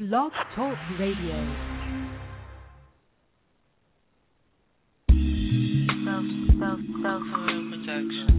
Blog Talk Radio. Self-protection.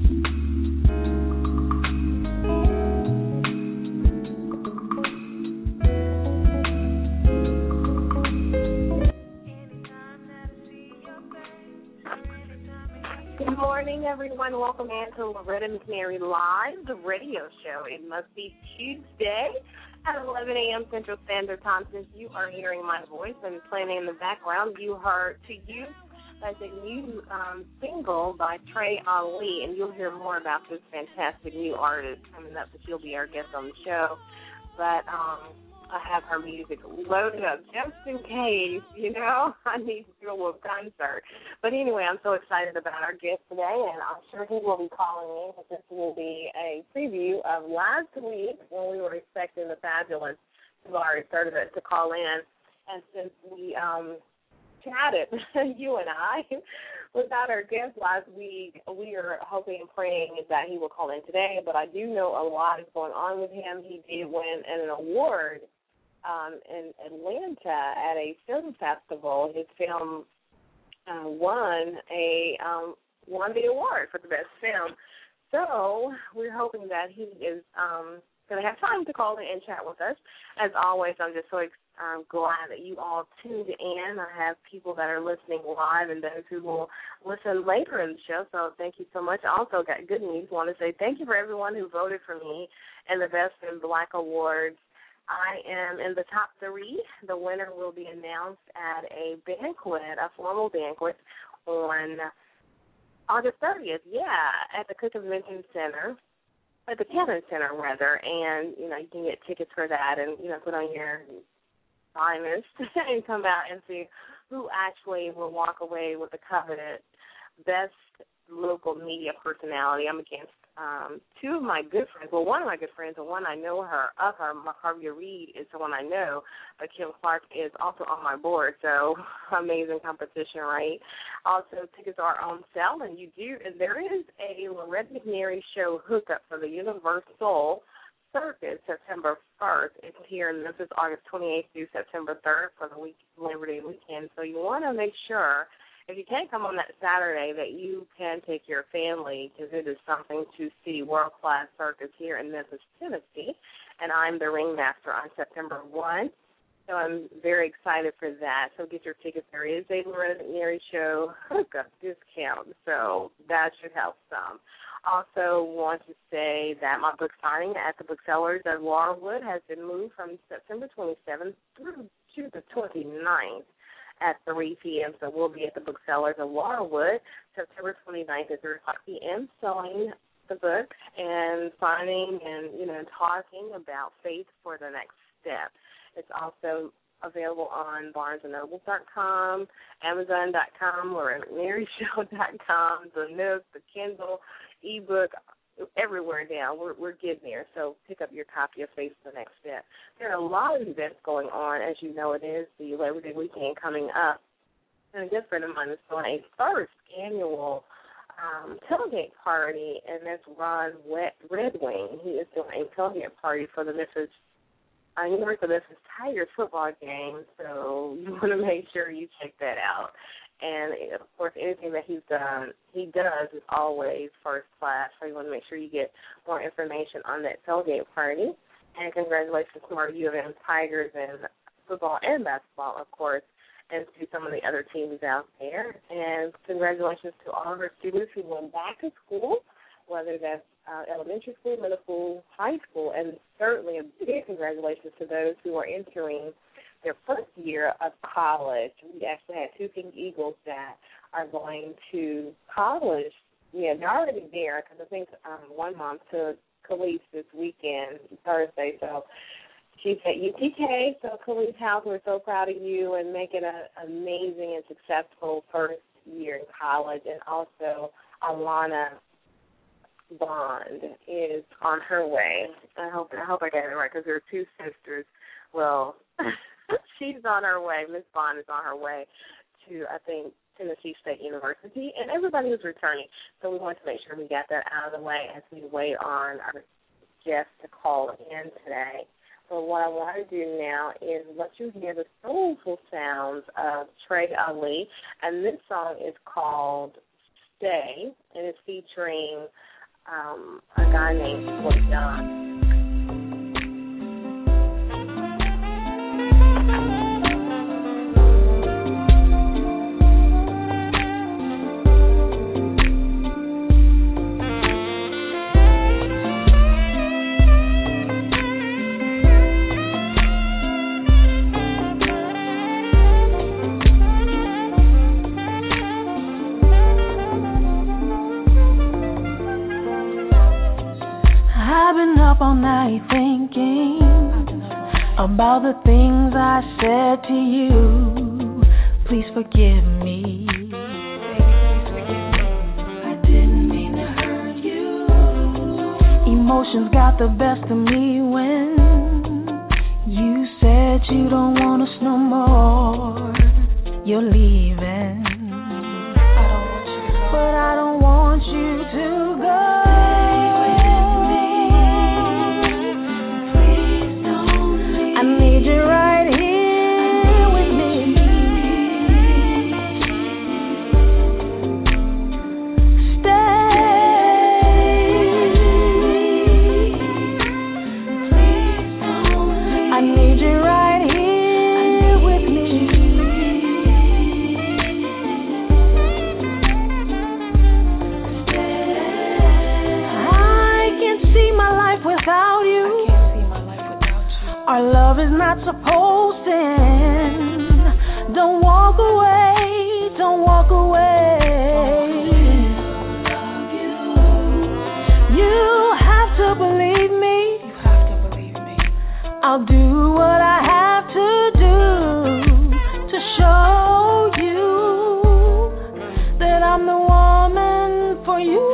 Good morning, everyone. Welcome in to Loretta McNary Live, the radio show. It must be Tuesday at 11 a.m. Central Standard Time. Since you are hearing my voice and playing in the background, you heard To You. That's a new single by Trey Ali, and you'll hear more about this fantastic new artist coming up, but she'll be our guest on the show. But I have her music loaded up just in case, I need to do a little concert. But anyway, I'm so excited about our guest today, and I'm sure he will be calling in, because this will be a preview of last week when we were expecting the fabulous Tavares Sturdivant to call in. And since we chatted, you and I, without our guest last week, we are hoping and praying that he will call in today. But I do know a lot is going on with him. He did win an award in Atlanta at a film festival. His film won the award for the best film. So we're hoping that he is going to have time to call in and chat with us. As always, I'm just so glad that you all tuned in. I have people that are listening live and those who will listen later in the show, so thank you so much. I also got good news. I want to say thank you for everyone who voted for me in the Best in Black Awards. I am in the top 3. The winner will be announced at a banquet, a formal banquet, on August 30th, at the Cook Convention Center, at the Cannon Center, rather, and, you can get tickets for that and, put on your finest and come out and see who actually will walk away with the coveted best local media personality. I'm against 2 of my good friends. Well, one of my good friends, and one I know of her, Harvey Reed, is the one I know, but Kim Clark is also on my board, so amazing competition, right? Also, tickets are on sale, and there is a Loretta McNary show hookup for the Universal Circus September 1st. It's here in Memphis, August 28th through September 3rd for the Labor Day weekend, so you want to make sure, if you can't come on that Saturday, that you can take your family, because it is something to see. World-class circus here in Memphis, Tennessee, and I'm the ringmaster on September 1. So I'm very excited for that. So get your tickets. There is a Loretta McNary show hookup discount, so that should help some. Also want to say that my book signing at the Booksellers of Laurelwood has been moved from September 27th through to the 29th. At 3 p.m., so we'll be at the Booksellers of Laurelwood, September 29th at 3 p.m., selling the book and signing and, talking about faith for the next step. It's also available on BarnesandNoble.com, Amazon.com, LorettaMcNaryShow.com, the Nook, the Kindle, ebook, everywhere now. We're getting there, so pick up your copy of Faith for the Next Step. There are a lot of events going on. As you know, it is the Labor Day weekend coming up, and a good friend of mine is doing a first annual tailgate party, and that's Ron Red Wing. He is doing a tailgate party for the Memphis University of Memphis Tigers football game, so you want to make sure you check that out. And, of course, anything that he does is always first class, so you want to make sure you get more information on that tailgate party. And congratulations to our U of M Tigers in football and basketball, of course, and to some of the other teams out there. And congratulations to all of our students who went back to school, whether that's elementary school, middle school, high school, and certainly a big congratulations to those who are entering their first year of college. We actually had 2 Pink Eagles that are going to college. Yeah, they're already there, because I think one mom took Khalees this weekend, Thursday, so she's at UTK. So Khalees House, we're so proud of you and making an amazing and successful first year in college. And also Alana Bond is on her way. I hope I got it right, because there are 2 sisters. Well, she's on her way. Miss Bond is on her way to, I think, Tennessee State University, and everybody is returning. So we want to make sure we got that out of the way as we wait on our guest to call in today. So what I want to do now is let you hear the soulful sounds of Trey Ali, and this song is called Stay, and it's featuring a guy named Floyd John. All night thinking about the things I said to you. Please forgive me. I didn't mean to hurt you. Emotions got the best of me when you said you don't want us no more. You're leaving. But I don't want you to go. You're right here with me. Stay. I need you right here with me. I can't see my life without you. Our love is not supposed to end. Don't walk away, don't walk away. You have to believe me. I'll do what I have to do to show you that I'm the woman for you.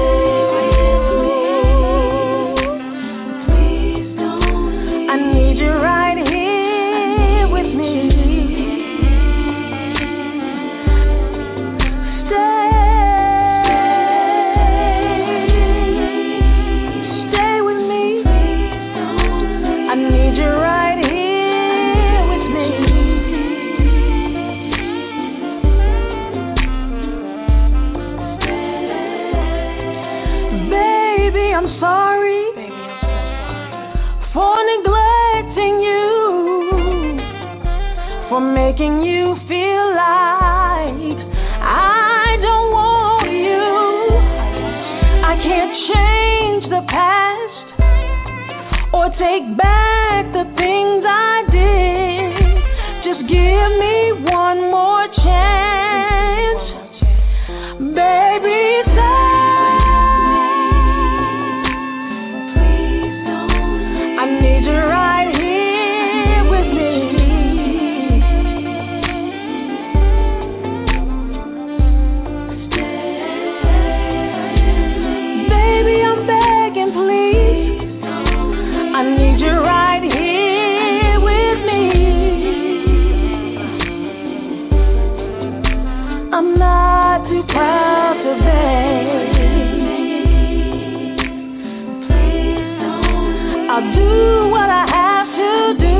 For making you feel like I don't want you. I can't change the past or take back the things I did. Just give me one more chance, baby. I need you right here with me. I'm not too proud to beg. I'll do what I have to do.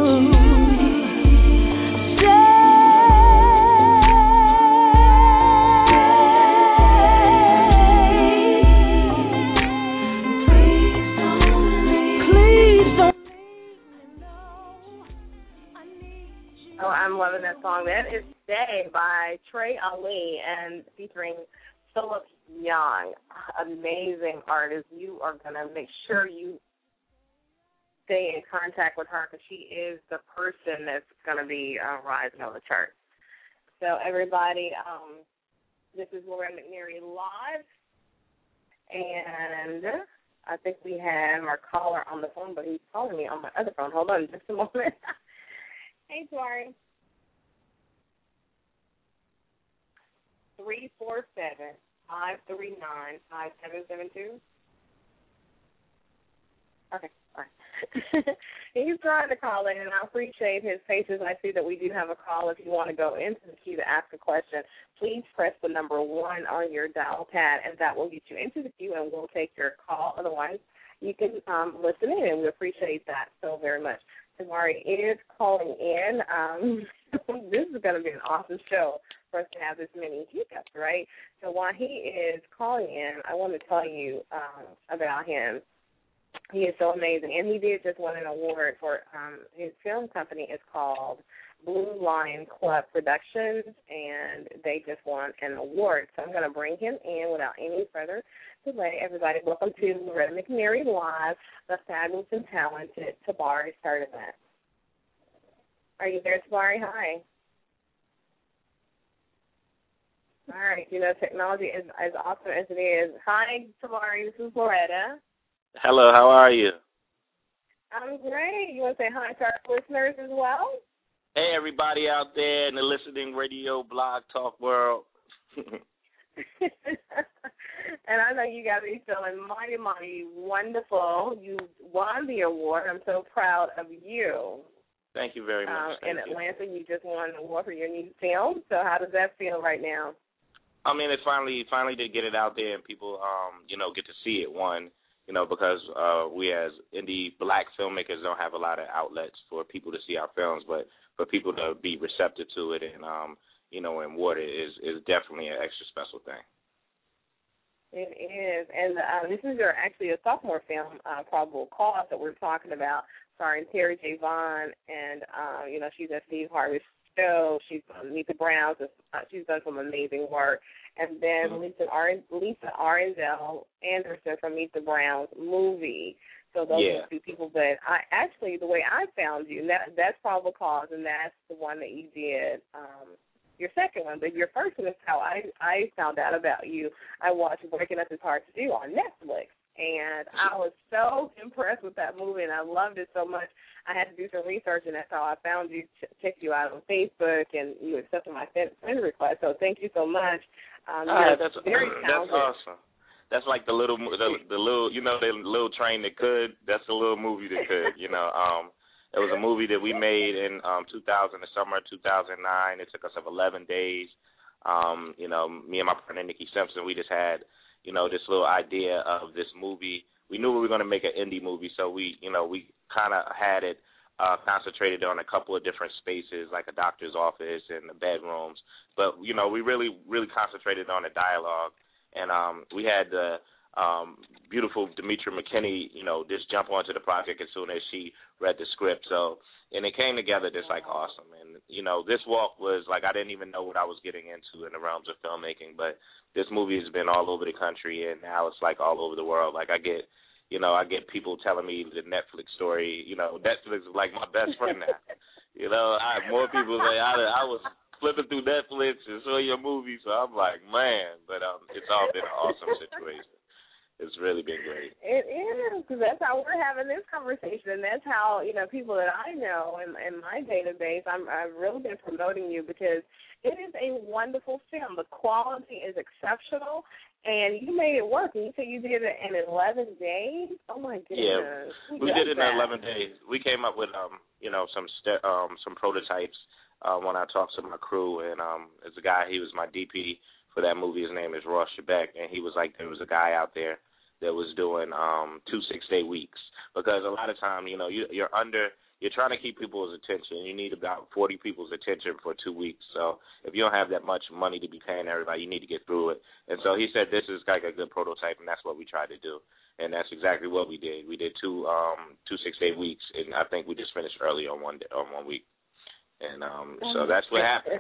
Please don't leave me, no. I need you. Oh, I'm loving that song. That is Stay by Trey Ali and featuring Philip Young. Amazing artist. You are going to make sure you stay in contact with her because she is the person that's going to be rising on the chart. So, everybody, this is Loretta McNary live, and I think we have our caller on the phone, but he's calling me on my other phone. Hold on just a moment. Hey, Tori. 347-539-5772. Okay, all right. He's trying to call in, and I appreciate his patience. I see that we do have a call. If you want to go into the queue to ask a question, please press the number 1 on your dial pad, and that will get you into the queue, and we'll take your call. Otherwise, you can listen in, and we appreciate that so very much. Tamari is calling in. This is going to be an awesome show for us to have this many hiccups, right? So while he is calling in, I want to tell you about him. He is so amazing, and he did just win an award for his film company is called Blue Lion Club Productions, and they just won an award. So I'm going to bring him in without any further delay. Everybody, welcome to Loretta McNary Live, the fabulous and talented Tabari Sturdivant. Are you there, Tabari? Hi. All right, you know, technology is as awesome as it is. Hi, Tabari, this is Loretta. Hello, how are you? I'm great. You want to say hi to our listeners as well? Hey, everybody out there in the listening radio, blog, talk world. And I know you got to be feeling mighty, mighty wonderful. You won the award. I'm so proud of you. Thank you very much. In Atlanta, you just won an award for your new film. So how does that feel right now? I mean, it finally did get it out there, and people, get to see it. One, because we as indie black filmmakers don't have a lot of outlets for people to see our films, but for people to be receptive to it and, and award it is definitely an extra special thing. It is. And this is actually a sophomore film, Probable Cause, that we're talking about, starring Terry J. Vaughn, and, she's at Steve Harvey's show. She's on Meet the Browns. She's done some amazing work. And then Lisa Arendelle Anderson from Meet the Browns movie. So those are the two people. But the way I found you, that's Probable Cause, and that's the one that you did, your second one. But your first one is how I found out about you. I watched Breaking Up Is Hard to Do on Netflix. And I was so impressed with that movie, and I loved it so much. I had to do some research, and that's how I found you, checked you out on Facebook, and you accepted my friend request. So thank you so much. That's very talented. That's awesome. That's like the little, the little, the little train that could. That's the little movie that could. It was a movie that we made in 2000, the summer of 2009. It took us 11 days. Me and my partner Nikki Simpson, we just had, this little idea of this movie. We knew we were going to make an indie movie, so we kind of had it concentrated on a couple of different spaces, like a doctor's office and the bedrooms. But, we really, really concentrated on the dialogue. And we had the beautiful Demetria McKinney, just jump onto the project as soon as she read the script. So, and it came together just like awesome. And, this walk was like I didn't even know what I was getting into in the realms of filmmaking, but this movie has been all over the country, and now it's like all over the world. Like I get people telling me the Netflix story. Netflix is like my best friend now. I have more people say I was flipping through Netflix and saw your movie, so I'm like, man. But it's all been an awesome situation. It's really been great. It is, because that's how we're having this conversation, and that's how, people that I know in my database, I've really been promoting you because it is a wonderful film. The quality is exceptional, and you made it work. And you said you did it in 11 days? Oh, my goodness. Yeah, we did it in 11 days. We came up with, some prototypes when I talked to my crew, and there's a guy, he was my DP for that movie. His name is Ross Shebeck, and he was like, there was a guy out there that was doing 2 6-day weeks, because a lot of time, you're trying to keep people's attention. You need about 40 people's attention for 2 weeks. So if you don't have that much money to be paying everybody, you need to get through it. And so he said this is like a good prototype, and that's what we tried to do. And that's exactly what we did. We did 2 6-day weeks, and I think we just finished early on 1 week. And so that's what happened.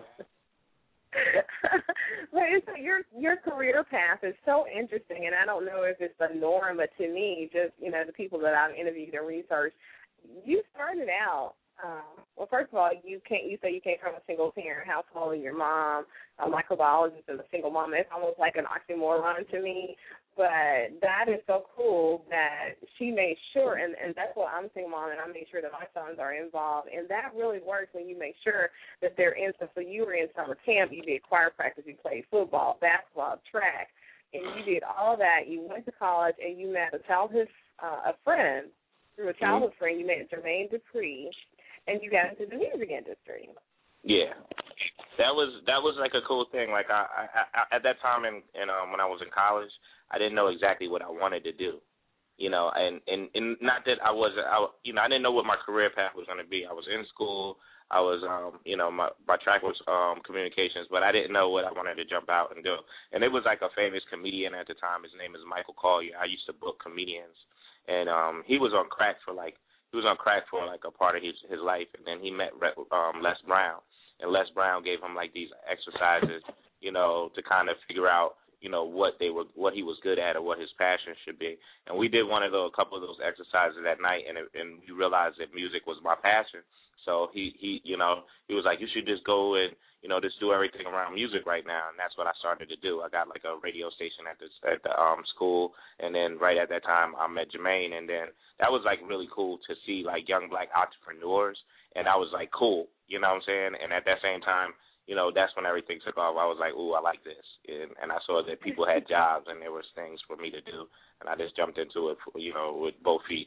But your career path is so interesting, and I don't know if it's the norm, but to me, just the people that I've interviewed and researched, you started out. Well, first of all, you say you came from a single parent household, and your mom, a microbiologist, and a single mom. It's almost like an oxymoron to me. But that is so cool that she made sure, and that's what I'm single mom, and I made sure that my sons are involved. And that really works when you make sure that they're in. So you were in summer camp, you did choir practice, you played football, basketball, track, and you did all that. You went to college, and you met a childhood friend. Through a childhood friend, you met Jermaine Dupri, and you got into the music industry. Yeah, that was like a cool thing. Like I at that time, and when I was in college, I didn't know exactly what I wanted to do. you know, and not that I didn't know what my career path was going to be. I was in school. I was, you know, my track was communications, but I didn't know what I wanted to jump out and do. And it was like a famous comedian at the time. His name is Michael Collier. I used to book comedians, and he was on crack for like a part of his life, and then he met Les Brown, and Les Brown gave him like these exercises, you know, to kind of figure out, you know, what he was good at or what his passion should be. And we did a couple of those exercises that night, and we realized that music was my passion. So he you know, he was like, you should just go and, you know, just do everything around music right now. And that's what I started to do. I got like a radio station at the school, and then right at that time I met Jermaine, and then that was like really cool to see like young black entrepreneurs, and I was like, cool, you know what I'm saying? And at that same time, you know, that's when everything took off. I was like, ooh, I like this. And I saw that people had jobs and there was things for me to do. And I just jumped into it, you know, with both feet.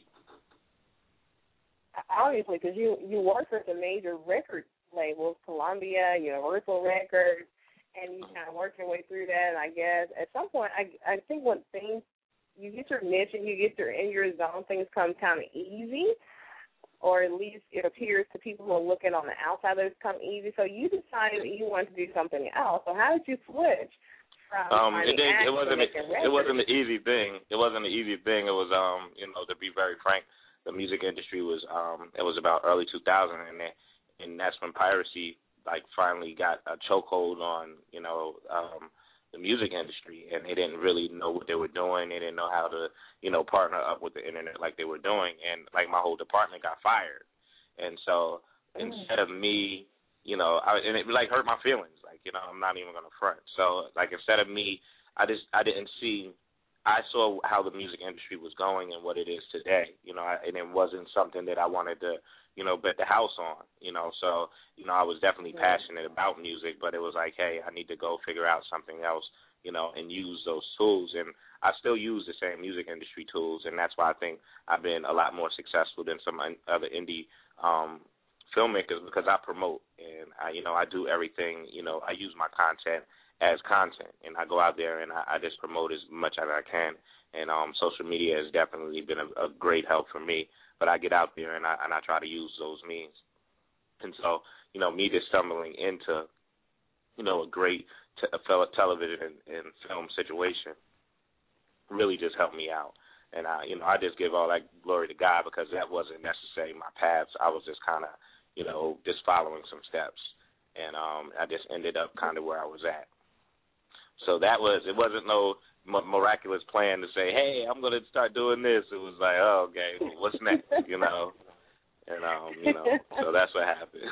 Obviously, because you worked with the major record labels, Columbia, Universal Records, and you kind of worked your way through that. And I guess at some point, I think when things, you get your niche and you get in your zone, things come kind of easy. Or at least it appears to people who are looking on the outside that it's come easy. So you decided that you wanted to do something else. So how did you switch from it wasn't an easy thing. It wasn't an easy thing. It was, you know, to be very frank, the music industry was, it was about early 2000, and that's when piracy, like, finally got a chokehold on, you know, the music industry, and they didn't really know what they were doing. They didn't know how to, you know, partner up with the internet like they were doing, and like my whole department got fired. And so instead of me, you know, and it like hurt my feelings, like, you know, I'm not even gonna front. So like instead of me, I saw how the music industry was going and what it is today, you know, and it wasn't something that I wanted to, you know, bet the house on, you know. So, you know, I was definitely passionate about music, but it was like, hey, I need to go figure out something else, you know, and use those tools. And I still use the same music industry tools, and that's why I think I've been a lot more successful than some other indie filmmakers, because I promote, and I do everything, you know, I use my content as content, and I go out there and I just promote as much as I can. And social media has definitely been a great help for me. But I get out there and I try to use those means. And so, you know, me just stumbling into, you know, a great television and film situation really just helped me out. And I just give all that glory to God, because that wasn't necessarily my paths. I was just kind of, you know, just following some steps, and I just ended up kind of where I was at. So it wasn't no miraculous plan to say, hey, I'm going to start doing this. It was like, oh, okay, well, what's next, you know? And, you know, so that's what happened.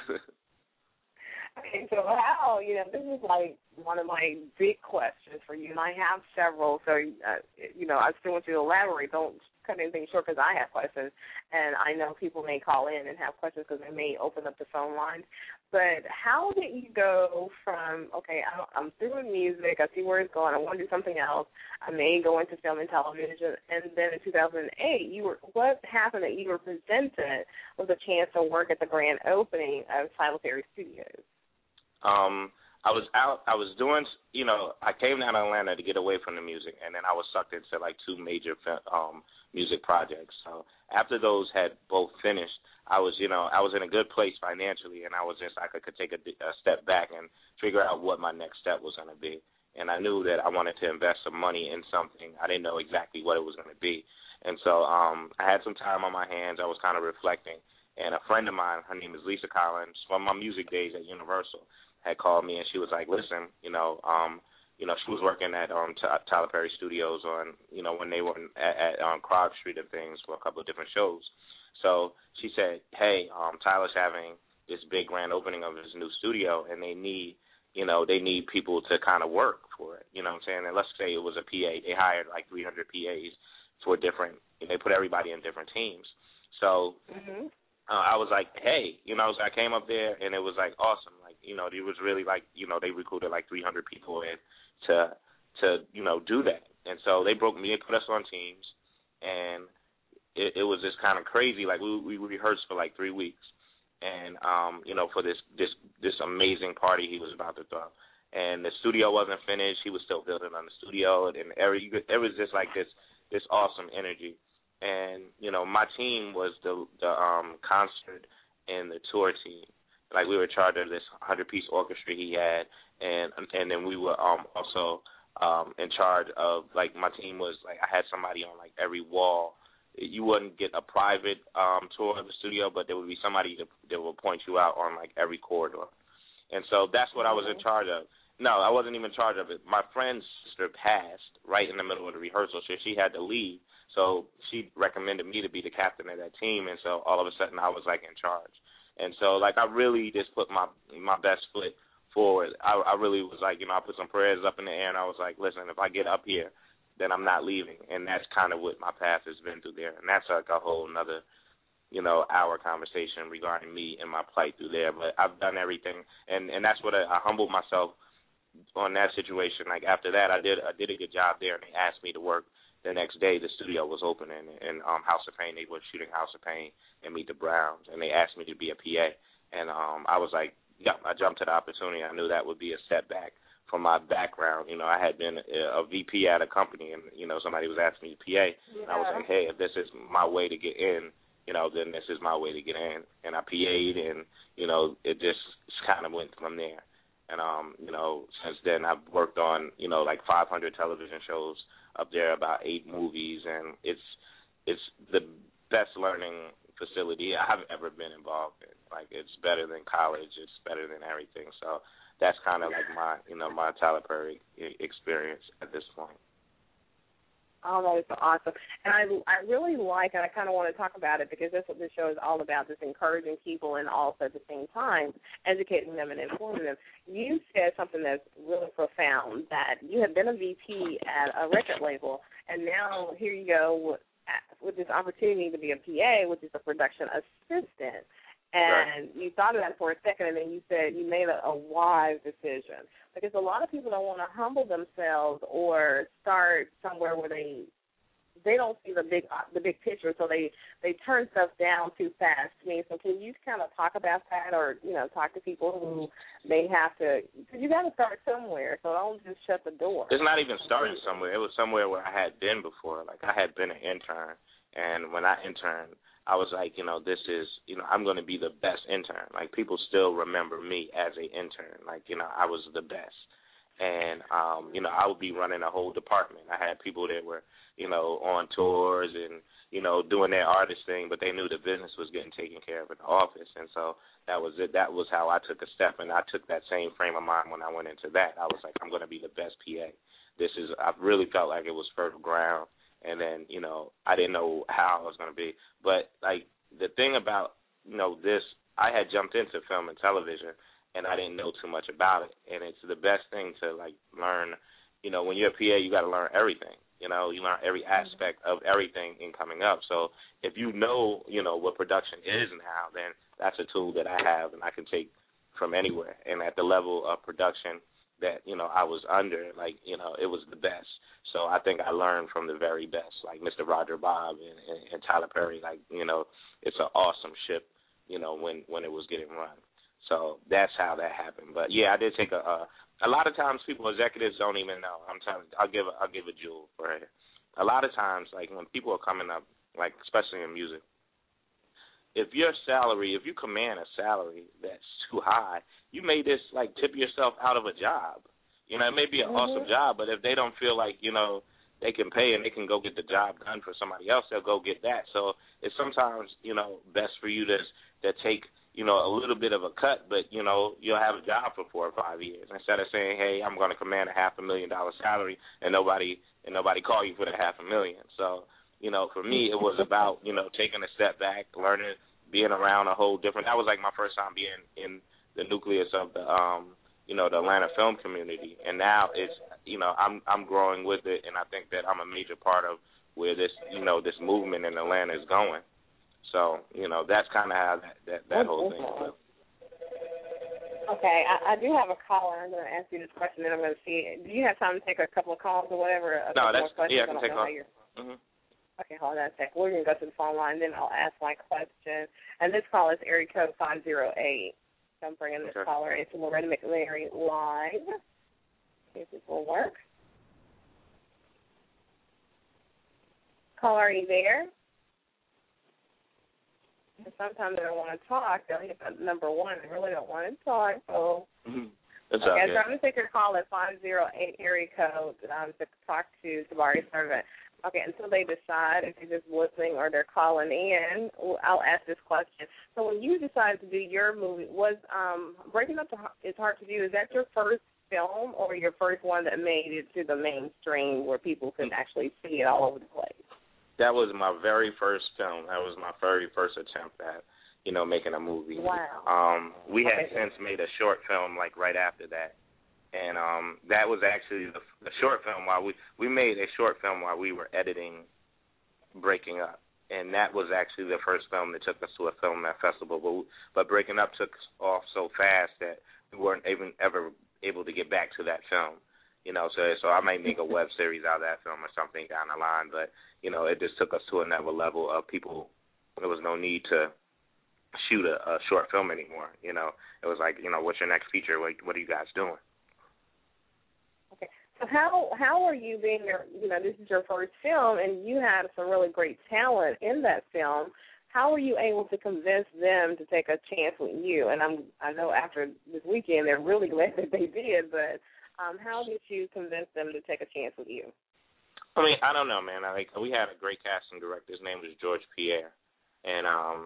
Okay, so how, you know, this is like one of my big questions for you, and I have several, so, you know, I still want you to elaborate. Don't cut anything short, because I have questions, and I know people may call in and have questions because they may open up the phone lines. But how did you go from, okay, I'm through with music, I see where it's going, I want to do something else, I may go into film and television, and then in 2008, what happened that you were presented with a chance to work at the grand opening of Tyler Perry Studios? I was doing, you know, I came down to Atlanta to get away from the music, and then I was sucked into like two major music projects. So after those had both finished, I was in a good place financially, and I could take a step back and figure out what my next step was going to be. And I knew that I wanted to invest some money in something. I didn't know exactly what it was going to be. And so I had some time on my hands. I was kind of reflecting. And a friend of mine, her name is Lisa Collins, from my music days at Universal, had called me, and she was like, listen, she was working at Tyler Perry Studios on, you know, when they were at Krog Street and things for a couple of different shows. So she said, hey, Tyler's having this big grand opening of his new studio, and they need people to kind of work for it. You know what I'm saying? And let's say it was a PA. They hired like 300 PAs for they put everybody in different teams. So I was like, hey, you know, so I came up there, and it was like awesome. Like, you know, it was really like, you know, they recruited like 300 people in to you know, do that. And so they put us on teams, and it was just kind of crazy. Like we rehearsed for like 3 weeks, and you know, for this amazing party he was about to throw. And the studio wasn't finished. He was still building on the studio, and it was just like this awesome energy. and my team was the concert and the tour team. Like, we were charged of this 100-piece orchestra he had, and then we were also in charge of, like, my team was, like, I had somebody on, like, every wall. You wouldn't get a private tour of the studio, but there would be somebody that would point you out on, like, every corridor. And so that's what I was in charge of. No, I wasn't even in charge of it. My friend's sister passed right in the middle of the rehearsal, so she had to leave. So she recommended me to be the captain of that team, and so all of a sudden I was, like, in charge. And so, like, I really just put my best foot forward. I really was like, I put some prayers up in the air, and I was like, listen, if I get up here, then I'm not leaving. And that's kind of what my path has been through there. And that's like a whole nother, hour conversation regarding me and my plight through there. But I've done everything, and that's what I humbled myself on that situation. Like, after that, I did a good job there, and they asked me to work. The next day, the studio was opening in House of Pain. They were shooting House of Pain and Meet the Browns, and they asked me to be a PA. And I was like, yeah, I jumped to the opportunity. I knew that would be a setback from my background. I had been a VP at a company, and, somebody was asking me to PA. And I was like, hey, if this is my way to get in, then this is my way to get in. And I PA'd, and, it just kind of went from there. And, since then I've worked on, like 500 television shows up there, about 8 movies, and it's the best learning facility I've ever been involved in. Like, it's better than college. It's better than everything. So that's kind of like my, my Tyler Perry experience at this point. Oh, that is awesome. And I really like, and I kind of want to talk about it because that's what this show is all about, just encouraging people and also at the same time educating them and informing them. You said something that's really profound, that you have been a VP at a record label, and now here you go with this opportunity to be a PA, which is a production assistant. And you thought of that for a second, and then you said you made a wise decision. Because a lot of people don't want to humble themselves or start somewhere where they don't see the big picture, so they turn stuff down too fast. So can you kind of talk about that, or talk to people who may have to? Because you got to start somewhere, so don't just shut the door. It's not even starting somewhere. It was somewhere where I had been before. Like, I had been an intern, and when I interned, I was like, this is, I'm going to be the best intern. Like, people still remember me as an intern. Like, I was the best. And, I would be running a whole department. I had people that were, on tours and, doing their artist thing, but they knew the business was getting taken care of in the office. And so that was it. That was how I took a step, and I took that same frame of mind when I went into that. I was like, I'm going to be the best PA. I really felt like it was fertile ground. And then, I didn't know how I was going to be. But, like, the thing about, this, I had jumped into film and television, and I didn't know too much about it. And it's the best thing to, like, learn. When you're a PA, you got to learn everything. You learn every aspect of everything in coming up. So if you know what production is now, then that's a tool that I have and I can take from anywhere. And at the level of production that, I was under, like, it was the best. So I think I learned from the very best, like Mr. Roger Bob and Tyler Perry. Like, it's an awesome ship, when it was getting run. So that's how that happened. But, yeah, I did take a lot of times people, executives don't even know. I'm telling you, I'll give a jewel for it. A lot of times, like, when people are coming up, like, especially in music, if you command a salary that's too high, you may just, like, tip yourself out of a job. It may be an awesome job, but if they don't feel like, they can pay and they can go get the job done for somebody else, they'll go get that. So it's sometimes, best for you to take, a little bit of a cut, but, you'll have a job for 4 or 5 years. Instead of saying, hey, I'm going to command a $500,000 salary and nobody call you for the $500,000. So, for me, it was about, taking a step back, learning, being around a whole different, that was like my first time being in the nucleus of the Atlanta film community, and now it's, I'm growing with it, and I think that I'm a major part of where this, this movement in Atlanta is going. So, that's kind of how that whole thing is. Okay, I do have a caller. I'm going to ask you this question, then I'm going to see. Do you have time to take a couple of calls or whatever? No, I can take calls. Okay, hold on a second. We're going to go to the phone line, then I'll ask my question. And this call is area code 508. I'm bringing this caller into Loretta McNary live. See if this will work. Caller, are you there? sometimes they don't want to talk. They'll hit number 1. They really don't want to talk. So, That's okay, so I'm going to take your call at 508 area code to talk to Tabari Servant. Okay, until they decide if they're just listening or they're calling in, I'll ask this question. So when you decided to do your movie, was Breaking Up Is Hard to Do, is that your first film or your first one that made it to the mainstream where people could actually see it all over the place? That was my very first film. That was my very first attempt at, making a movie. Wow. We had since made a short film, like, right after that. And that was actually the short film while we made a short film while we were editing Breaking Up. And that was actually the first film that took us to a film festival. But Breaking Up took off so fast that we weren't even ever able to get back to that film. So I might make a web series out of that film or something down the line. But, it just took us to another level of people. There was no need to shoot a short film anymore. It was like, what's your next feature? What are you guys doing? Okay. So how are you being this is your first film and you had some really great talent in that film. How were you able to convince them to take a chance with you? And I know after this weekend they're really glad that they did, but how did you convince them to take a chance with you? I mean, I don't know, man. We had a great casting director. His name was George Pierre. And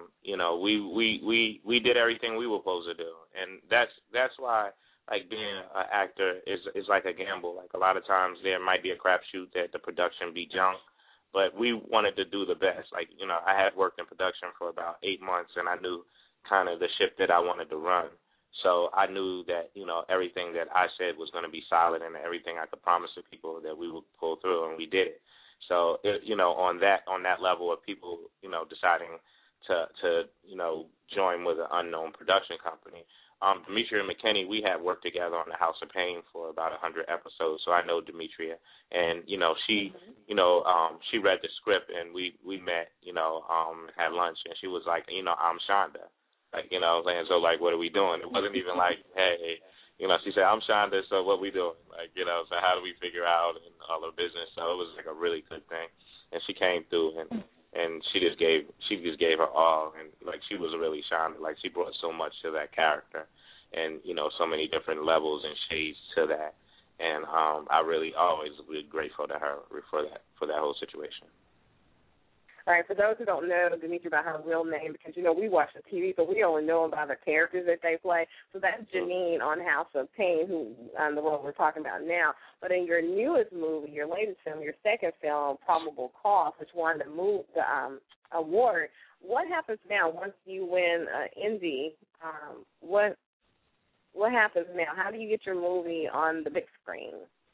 we did everything we were supposed to do. And that's why, like, being an actor is like a gamble. Like, a lot of times there might be a crapshoot that the production be junk, but we wanted to do the best. Like, I had worked in production for about 8 months, and I knew kind of the ship that I wanted to run. So I knew that, everything that I said was going to be solid and everything I could promise to people that we would pull through, and we did it. So, on that level of people, deciding to join with an unknown production company, Demetria McKinney, we had worked together on The House of Pain for about 100 episodes, so I know Demetria. And, she, she read the script, and we met, had lunch, and she was like, I'm Shonda. Like, so, like, what are we doing? It wasn't even like, hey, she said, I'm Shonda, so what we doing? Like, so how do we figure out and all the business? So it was, like, a really good thing. And she came through, and she just gave her all, and, like, she was really Shonda. Like, she brought so much to that character and, so many different levels and shades to that. And I really always was grateful to her for that whole situation. All right, for those who don't know Demetria by her real name, because, we watch the TV, but we only know about the characters that they play. So that's Janine on House of Pain, who the role we're talking about now. But in your newest movie, your latest film, your second film, Probable Cause, which won the award, what happens now once you win Indy? What happens now? How do you get your movie on the big screen?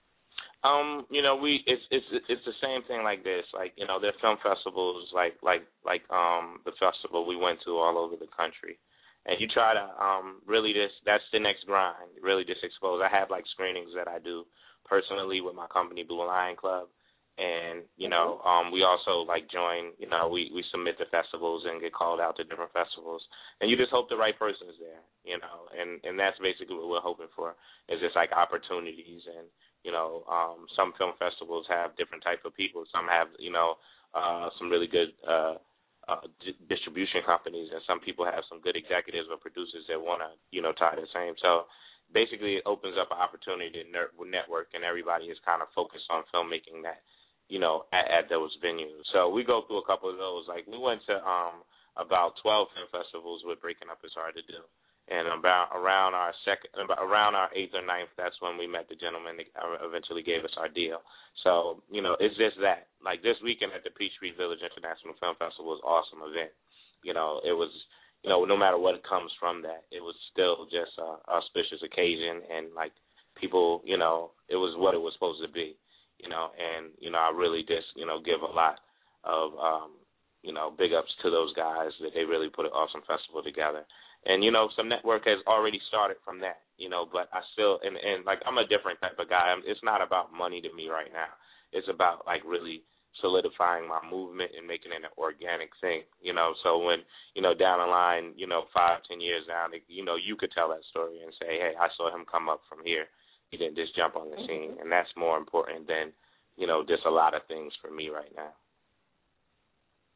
It's the same thing like this. Like, there are film festivals like the festival we went to all over the country. And you try to really that's the next grind, really just expose. I have, like, screenings that I do personally with my company, Blue Lion Club. And, we also, like, join, we submit to festivals and get called out to different festivals. And you just hope the right person is there, and that's basically what we're hoping for, is just, like, opportunities. And, some film festivals have different type of people. Some have, some really good distribution companies, and some people have some good executives or producers that want to, tie the same. So basically it opens up an opportunity to network, and everybody is kind of focused on filmmaking that, at those venues. So we go through a couple of those. Like, we went to about 12 film festivals with Breaking Up Is Hard to Do. And around our 8th or 9th, that's when we met the gentleman that eventually gave us our deal. So, it's just that. Like, this weekend at the Peachtree Village International Film Festival was an awesome event. It was, no matter what comes from that, it was still just an auspicious occasion, and, like, people, it was what it was supposed to be, and, I really just, give a lot of, big ups to those guys that they really put an awesome festival together. And, some network has already started from that, but I still, and like, I'm a different type of guy. It's not about money to me right now. It's about, like, really solidifying my movement and making it an organic thing, so when, down the line, 5-10 years down, you could tell that story and say, hey, I saw him come up from here. He didn't just jump on the scene. And that's more important than, just a lot of things for me right now.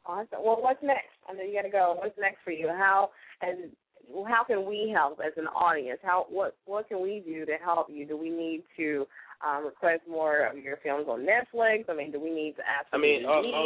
Awesome. Well, what's next? I know you got to go. What's next for you? How can we help as an audience? What can we do to help you? Do we need to request more of your films on Netflix? I mean, do we need to ask? I mean,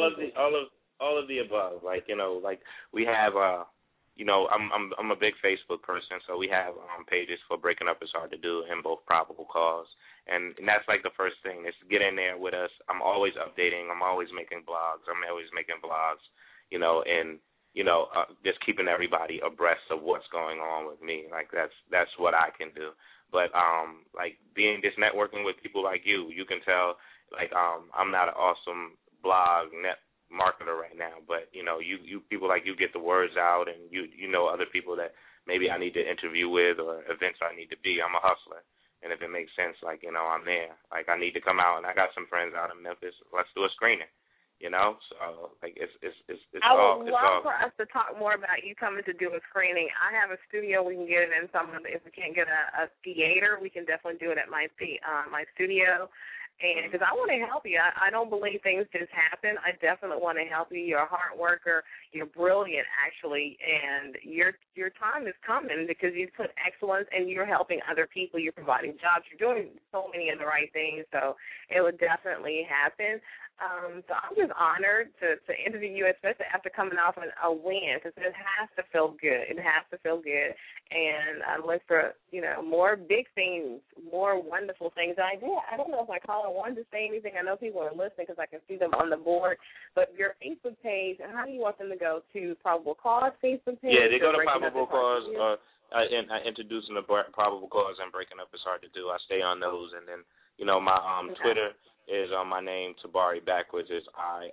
all of the above. Like, you know, like we have you know, I'm a big Facebook person, so we have pages for Breaking Up Is Hard to Do and both Probable Cause. And that's like the first thing is get in there with us. I'm always updating. I'm always making blogs. I'm always making vlogs, you know, and, you know, just keeping everybody abreast of what's going on with me. Like that's what I can do. But like just networking with people like you can tell, like I'm not an awesome blog net marketer right now, but, you know, you people like you get the words out, and you know other people that maybe I need to interview with or events I need to be. I'm a hustler. And if it makes sense, like, you know, I'm there. Like, I need to come out, and I got some friends out in Memphis. Let's do a screening, you know? So, like, it's I would love for us to talk more about you coming to do a screening. I have a studio. We can get it in if we can't get a theater, we can definitely do it at my studio. And because I want to help you. I don't believe things just happen. I definitely want to help you. You're a hard worker. You're brilliant, actually, and your time is coming because you put excellence and you're helping other people. You're providing jobs. You're doing so many of the right things, so it would definitely happen. So I'm just honored to interview you, especially after coming off a win, because it has to feel good. It has to feel good. And I look for, you know, more big things, more wonderful things. I don't know if my caller wanted to say anything. I know people are listening because I can see them on the board. But your Facebook page, how do you want them to go to Probable Cause Facebook page? Yeah, they go to Probable Cause. I introduce them to Probable Cause and Breaking Up Is Hard to Do. I stay on those. And then, you know, my Twitter is my name, Tabari backwards, is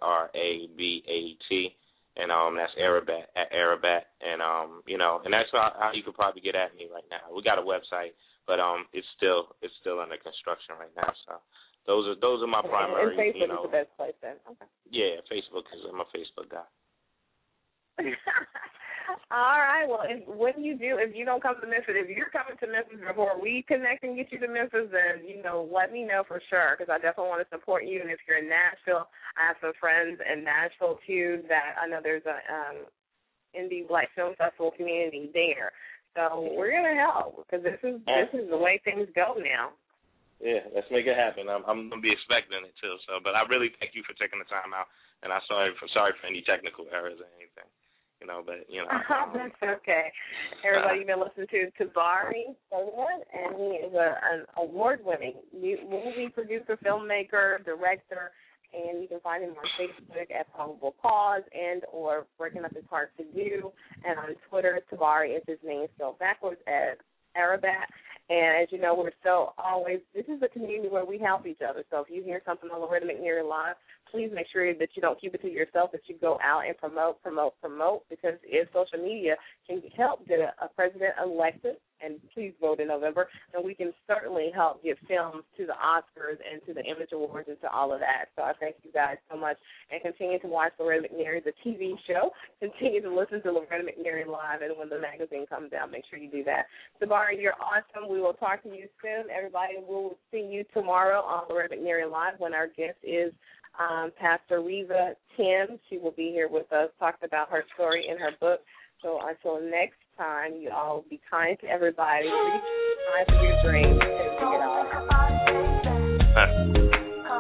IRABAT, and that's Arabat, at Arabat, and you know, and that's how you could probably get at me right now. We got a website, but it's still under construction right now. So those are my primary. And Facebook, you know, is the best place then. Okay. Yeah, Facebook, because I'm a Facebook guy. All right. Well, if you don't come to Memphis, if you're coming to Memphis before we connect and get you to Memphis, then, you know, let me know for sure, because I definitely want to support you. And if you're in Nashville, I have some friends in Nashville, too, that I know there's a Indie Black Film Festival community there. So we're going to help, because this is the way things go now. Yeah, let's make it happen. I'm going to be expecting it, too. So, but I really thank you for taking the time out, and I'm sorry for any technical errors or anything. You know, but, you know. That's okay. Everybody, you've been listening to Tabari Sullivan, and he is an award-winning movie producer, filmmaker, director, and you can find him on Facebook at Probable Cause and or Breaking Up Is Hard to Do, and on Twitter, Tabari is his name spelled backwards as Arabat. And as you know, this is a community where we help each other. So if you hear something on Loretta McNeary Live, please make sure that you don't keep it to yourself, that you go out and promote, because if social media can help get a president elected, and please vote in November, then we can certainly help get films to the Oscars and to the Image Awards and to all of that. So I thank you guys so much, and continue to watch Loretta McNeary, the TV show. Continue to listen to Loretta McNeary Live, and when the magazine comes out, make sure you do that. Tabari, you're awesome. We will talk to you soon. Everybody, we'll see you tomorrow on Loretta McNeary Live when our guest is Pastor Reva Tim. She will be here with us, talking about her story in her book. So until next time, you all be kind to everybody. Reach high for your dreams and bring it all.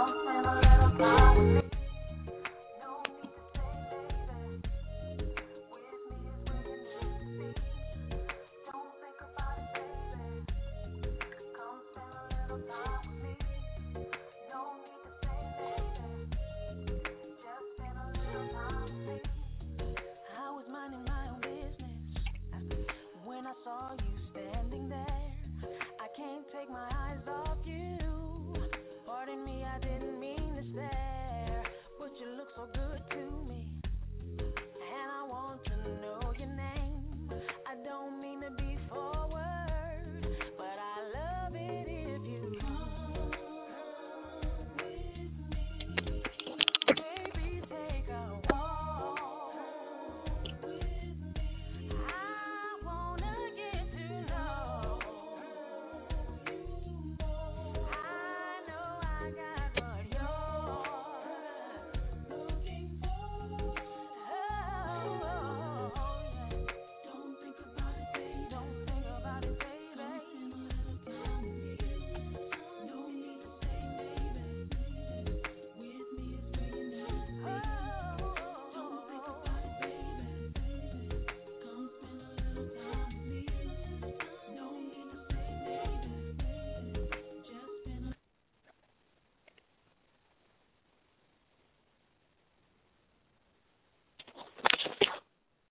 I saw you standing there, I can't take my eyes off you. Pardon me, I didn't mean to stare, but you look so good to me, and I want to know your name. I don't mean to be forward.